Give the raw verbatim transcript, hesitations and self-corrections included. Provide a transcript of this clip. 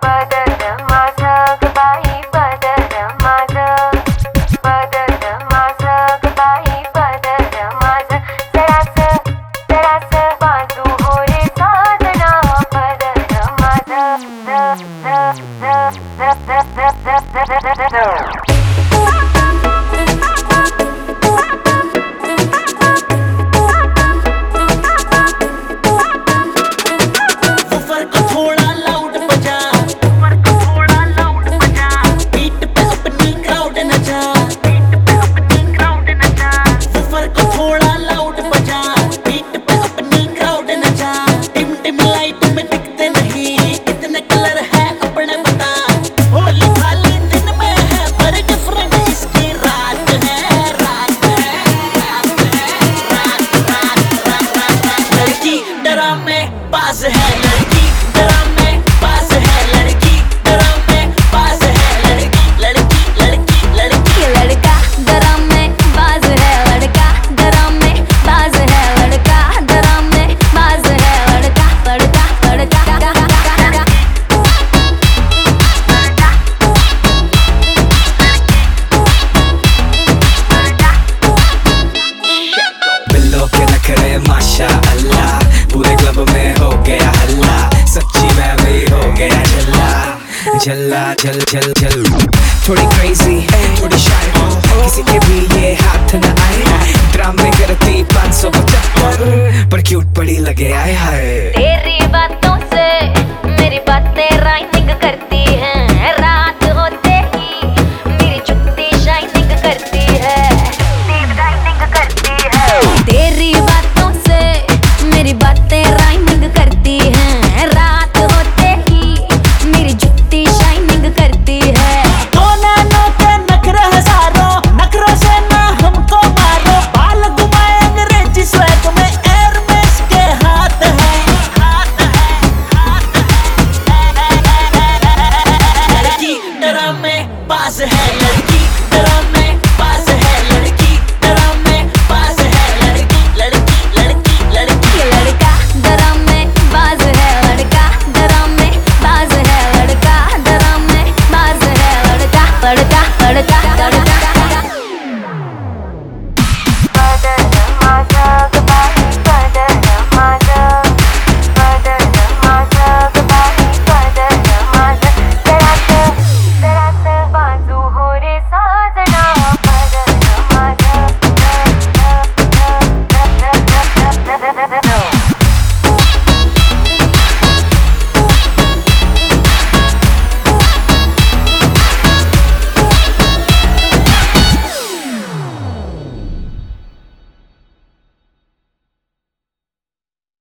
pass है लड़की ड्रामे पास है लड़की ड्रामे पास है लड़की लड़की लड़की लड़की लड़का ड्रामे बाज है लड़का ड्रामे बाज है लड़का ड्रामे बाज है लड़का लड़का लड़का बिल्लो के नखरे माशा अल्लाह पूरे क्लब में हो गया हल्ला सच्ची मैं भी हो गया झल्ला झल्ला झल झल झल थोड़ी क्रेजी थोड़ी शाय हो किसी के भी ये हाथ न आए ड्रामे करती पाँच सौ पचहत्तर पर क्यूट बड़ी लगे आए हाय तेरी बातों से